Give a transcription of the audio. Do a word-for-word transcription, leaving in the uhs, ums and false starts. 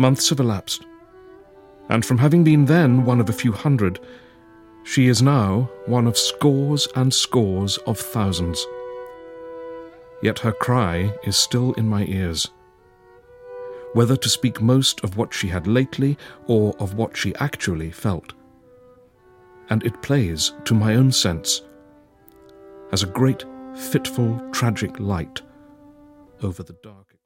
Months have elapsed, and from having been then one of a few hundred, she is now one of scores and scores of thousands. Yet her cry is still in my ears. Whether to speak most of what she had lately or of what she actually felt. And it plays, to my own sense, as a great, fitful, tragic light over the dark.